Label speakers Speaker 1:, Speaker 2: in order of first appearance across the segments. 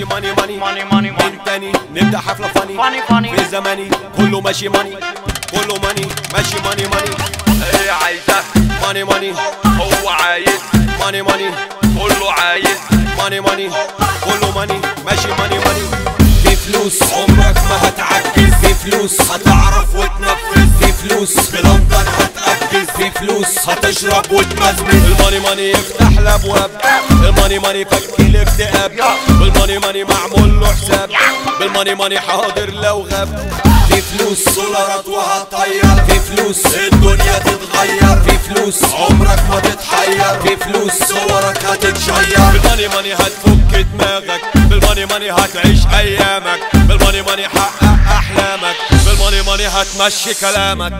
Speaker 1: ماني ماني من تاني نبدأ حفلة فاني في زماني كله ماشي ماني كله ماني ماشي ماني
Speaker 2: ايه عايزة
Speaker 1: ماني
Speaker 2: هو عايز
Speaker 1: ماني
Speaker 2: كله عايز
Speaker 1: ماني كله ماني ماشي ماني في فلوس عمرك ما هتعجز، في فلوس هتعرف وتنفذ، في فلوس في لندن هتأجز، في فلوس هتشرب وتمزمز. الماني يفتح الابواب، الماني فك الاكتئاب، بالماني معمول له حساب، بالماني حاضر لو غاب. في فلوس دولارات وهتطير، في فلوس الدنيا تتغير، في فلوس عمرك ما تتحير، في فلوس صورك هتتشير. بالماني هتفك دماغك، بالماني هتعيش ايامك، بالماني حقق احلامك، بالماني هتمشي كلامك.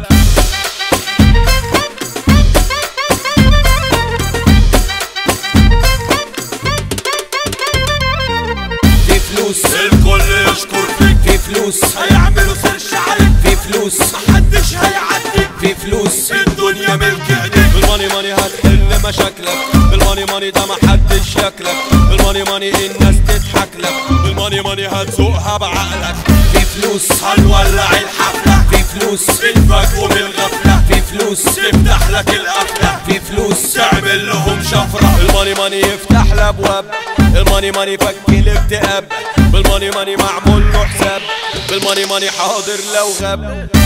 Speaker 1: في فلوس
Speaker 2: الكل يشكر فيك،
Speaker 1: في فلوس
Speaker 2: هيعملوا سيرش عليك،
Speaker 1: في فلوس
Speaker 2: محدش هيعديك،
Speaker 1: في فلوس
Speaker 2: الدنيا ملك ايديك.
Speaker 1: بالماني هتحل مشاكلك، بالماني ده محدش شكلك، بالماني الناس تضحك لك، بالماني هتسوقها بعقلك. في فلوس
Speaker 2: هنولع الحفلة،
Speaker 1: في فلوس
Speaker 2: بنفاجئوا بالغفلة،
Speaker 1: في فلوس
Speaker 2: تفتح لك القفلة،
Speaker 1: في فلوس
Speaker 2: تعمل لهم شفرة.
Speaker 1: الماني يفتح الابواب، الماني فك الاكتئاب، بالماني معمول له حساب، بالماني حاضر لو غاب.